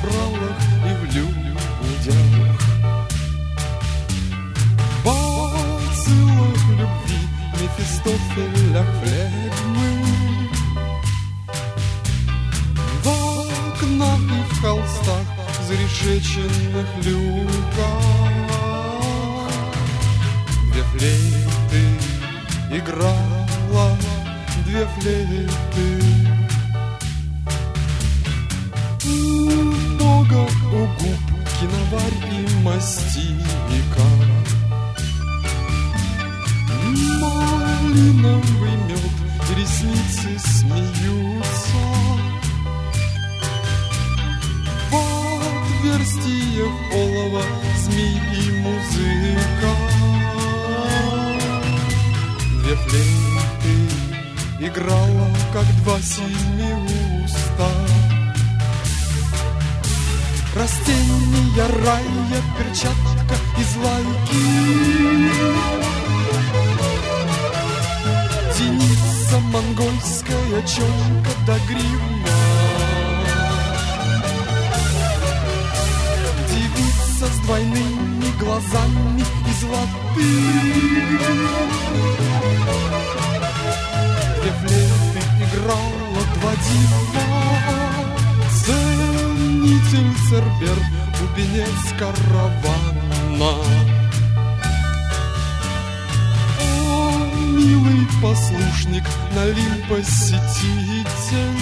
забралах и в людях. Посылах любви Мефистофеля флегмы в окнах и в холстах, в зарешеченных люках. Две флейты играла, две флейты. У Бога, у губ киноварь и мастика. Малиновый мед, ресницы смеются. В отверстиях олова змей и музыка. Две флейты играла, как два семиуста. Растения рая, перчатка из лайки. Зеница монгольская, челка до грима. Девица с двойными глазами и золотыми. Две флейты играла, два дива. Ценитель Цербер, бубенец каравана. Милый послушник, налим посетитель.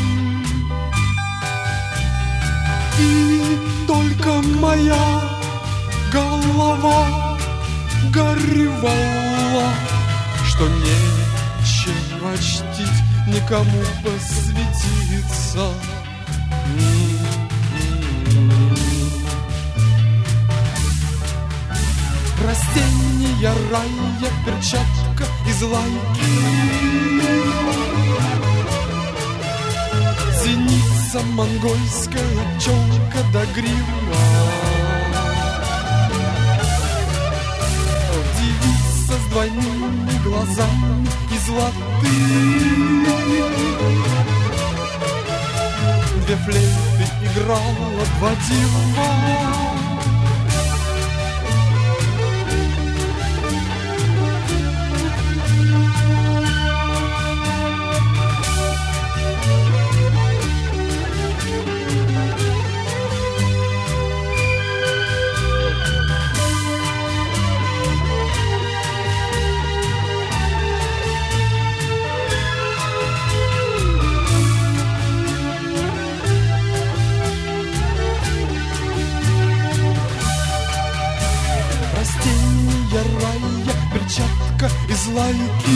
И только моя голова горевала, что нечего чтить, никому посвятиться. Растения рая, перчатка из лайки. Зеница монгольская, челка до грима. Девица с двойными глазами и золотыми. Две флейты играла, два дива. Рая, перчатка из лайки.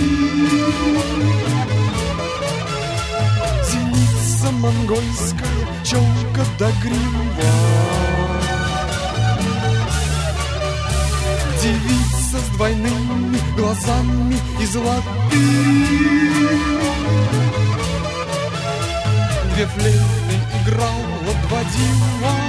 Зеница монгольская, челка до грива. Девица с двойными глазами и золотыми. Две флейты играла, два дива.